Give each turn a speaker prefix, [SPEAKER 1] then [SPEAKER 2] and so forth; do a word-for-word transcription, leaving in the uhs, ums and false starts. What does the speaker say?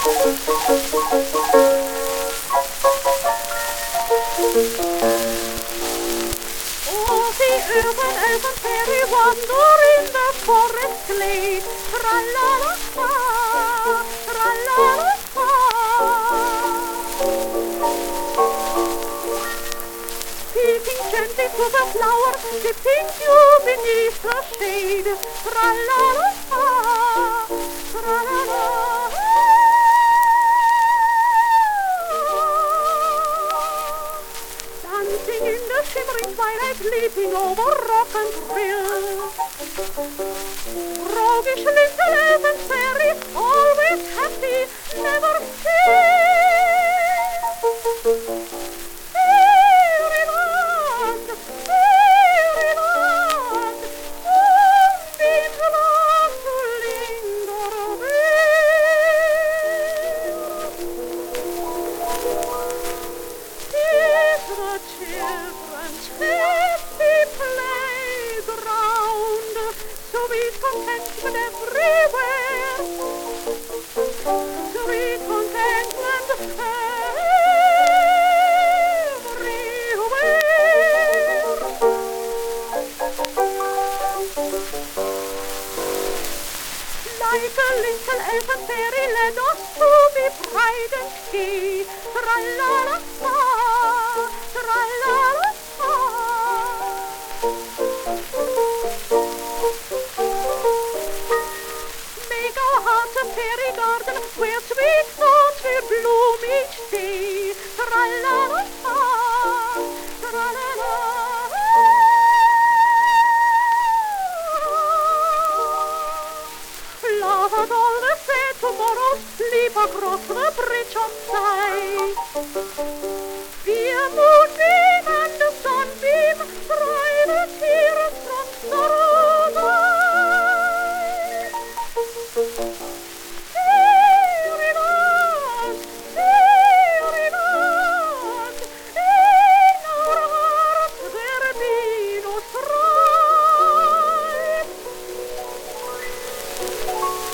[SPEAKER 1] Oh, the urban elven fairy wander in the forest glade. Tra-la-la-la, tra-la-la-la. Peeping gently through the flower, dipping you beneath the shade. Tra-la-la-la, tra-la-la-la. Dancing in the shimmering twilight, leaping over rock and thrill. Roguish little elven fairy, always happy, never still. Fairyland, fairyland, moonbeams love to linger there. Tis the children's happy playground, sweet contentment everywhere, sweet contentment everywhere. Like a little elfen fairy, let us to be bright and gay. Tra-la-la-la, tra-la-la-la. Make our hearts a fairy garden where sweet thoughts will bloom each day. Tra-la-la-la, tra-la-la. Laugh at all the sad tomorrows, leap across the bridge of sight. Be a moonbeam and a sunbeam, dry the tears from sorrow's eyes. Fairyland, fairyland, in our hearts there be no strife.